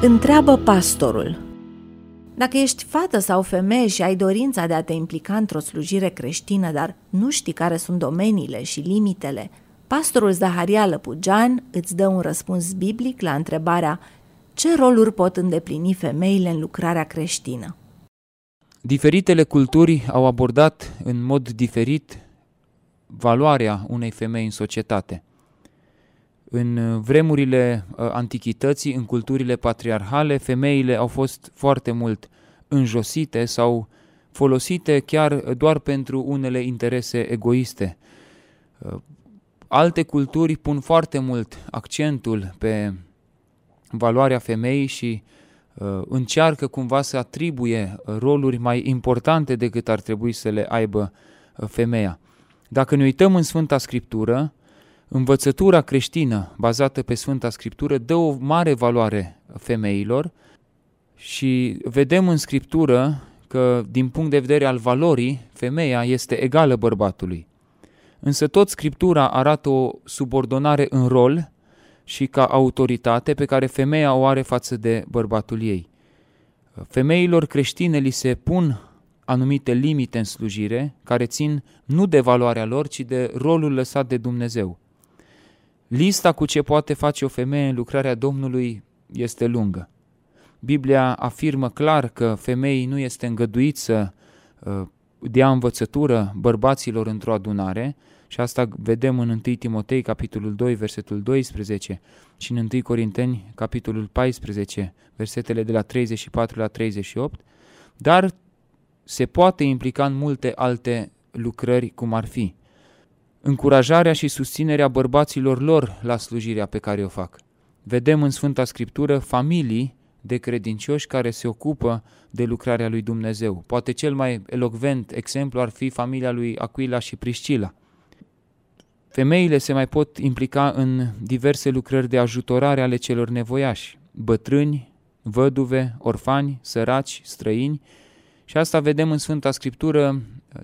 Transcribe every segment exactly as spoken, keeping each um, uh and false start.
Întreabă pastorul. Dacă ești fată sau femeie și ai dorința de a te implica într-o slujire creștină, dar nu știi care sunt domeniile și limitele, pastorul Zaharia Lăpugean îți dă un răspuns biblic la întrebarea: ce roluri pot îndeplini femeile în lucrarea creștină? Diferitele culturi au abordat în mod diferit valoarea unei femei în societate. În vremurile antichității, în culturile patriarhale, femeile au fost foarte mult înjosite sau folosite chiar doar pentru unele interese egoiste. Alte culturi pun foarte mult accentul pe valoarea femeii și uh, încearcă cumva să atribuie roluri mai importante decât ar trebui să le aibă femeia. Dacă ne uităm în Sfânta Scriptură, învățătura creștină bazată pe Sfânta Scriptură dă o mare valoare femeilor și vedem în Scriptură că, din punct de vedere al valorii, femeia este egală bărbatului. Însă tot Scriptura arată o subordonare în rol și ca autoritate pe care femeia o are față de bărbatul ei. Femeilor creștine li se pun anumite limite în slujire care țin nu de valoarea lor, ci de rolul lăsat de Dumnezeu. Lista cu ce poate face o femeie în lucrarea Domnului este lungă. Biblia afirmă clar că femeii nu este îngăduit să uh, dea învățătură bărbaților într-o adunare, și asta vedem în întâi Timotei, capitolul doi, versetul doisprezece, și în întâi Corinteni, capitolul paisprezece, versetele de la treizeci și patru la treizeci și opt, dar se poate implica în multe alte lucrări, cum ar fi încurajarea și susținerea bărbaților lor la slujirea pe care o fac. Vedem în Sfânta Scriptură familii de credincioși care se ocupă de lucrarea lui Dumnezeu. Poate cel mai elocvent exemplu ar fi familia lui Aquila și Priscila. Femeile se mai pot implica în diverse lucrări de ajutorare ale celor nevoiași, bătrâni, văduve, orfani, săraci, străini, și asta vedem în Sfânta Scriptură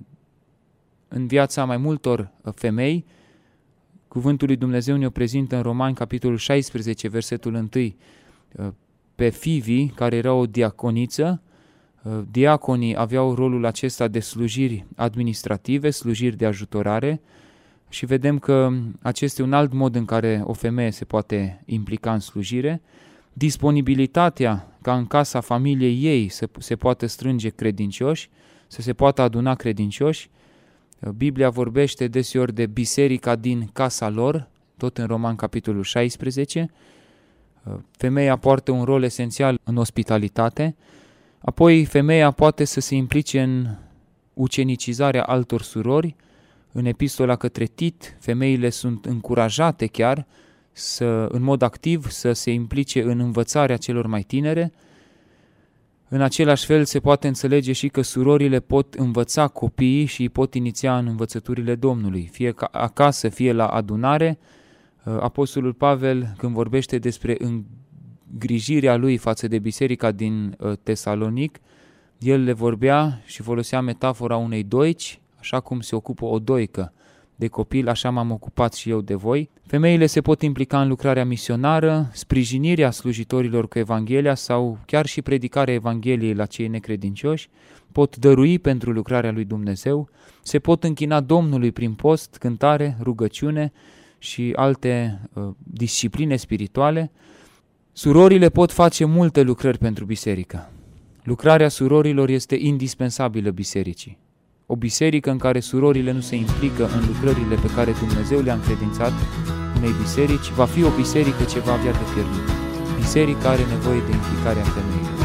în viața mai multor femei. Cuvântul lui Dumnezeu ne-o prezintă în Romani, capitolul șaisprezece, versetul unu, pe Fivi, care era o diaconiță. Diaconii aveau rolul acesta de slujiri administrative, slujiri de ajutorare, și vedem că acesta e un alt mod în care o femeie se poate implica în slujire. Disponibilitatea ca în casa familiei ei să se poată strânge credincioși, să se poată aduna credincioși. Biblia vorbește deseori de biserica din casa lor, tot în Roman, capitolul șaisprezece. Femeia poartă un rol esențial în ospitalitate. Apoi femeia poate să se implice în ucenicizarea altor surori. În epistola către Tit, femeile sunt încurajate chiar să, în mod activ, să se implice în învățarea celor mai tinere. În același fel se poate înțelege și că surorile pot învăța copiii și îi pot iniția în învățăturile Domnului, fie acasă, fie la adunare. Apostolul Pavel, când vorbește despre îngrijirea lui față de biserica din Tesalonic, el le vorbea și folosea metafora unei doici. Așa cum se ocupă o doică de copil, așa m-am ocupat și eu de voi. Femeile se pot implica în lucrarea misionară, sprijinirea slujitorilor cu Evanghelia sau chiar și predicarea Evangheliei la cei necredincioși, pot dărui pentru lucrarea lui Dumnezeu, se pot închina Domnului prin post, cântare, rugăciune și alte uh, discipline spirituale. Surorile pot face multe lucrări pentru biserică. Lucrarea surorilor este indispensabilă bisericii. O biserică în care surorile nu se implică în lucrările pe care Dumnezeu le-a încredințat unei biserici, va fi o biserică ce va avea de pierdut. Biserica are nevoie de implicarea femeilor.